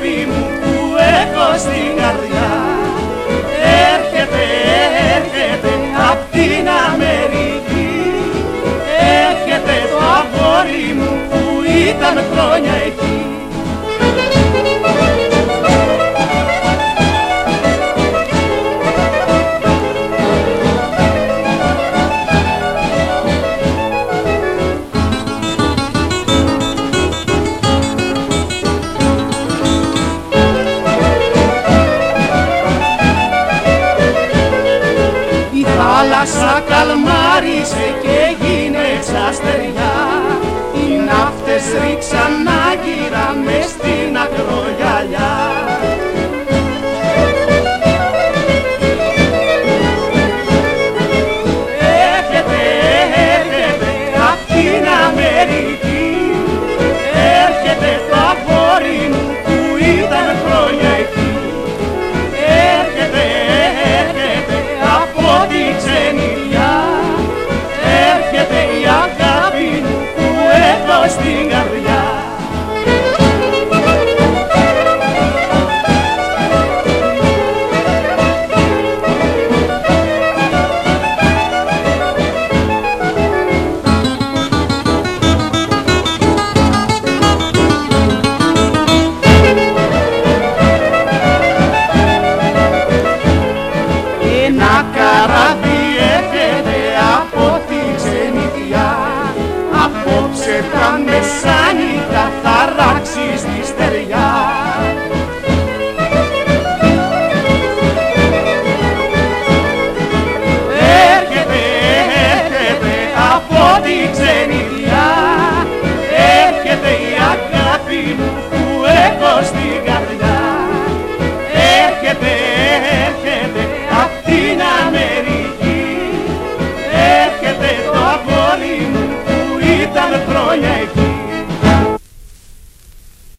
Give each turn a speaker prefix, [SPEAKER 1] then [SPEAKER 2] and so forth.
[SPEAKER 1] αγάπη μου που έχω στην καρδιά. Έρχεται, έρχεται απ' την Αμερική. Έρχεται το αγόρι μου που ήταν χρόνια εκεί. Θάλασσα καλμάρισε και έγινε ξαστεριά. Οι ναύτες ρίξαν άγκυρα μες στην ακρογιαλιά. Έρχεται, έρχεται απ' την Αμερική. Έρχεται το αγόρι μου που ήταν χρόνια εκεί. Έρχεται, έρχεται από τη ξενιτιά. Έρχεται η αγάπη μου που έχω στην καρδιά. Ένα καράβι έρχεται από τη ξενιτιά. Απόψε τα μεσάνυχτα θα ράξει στη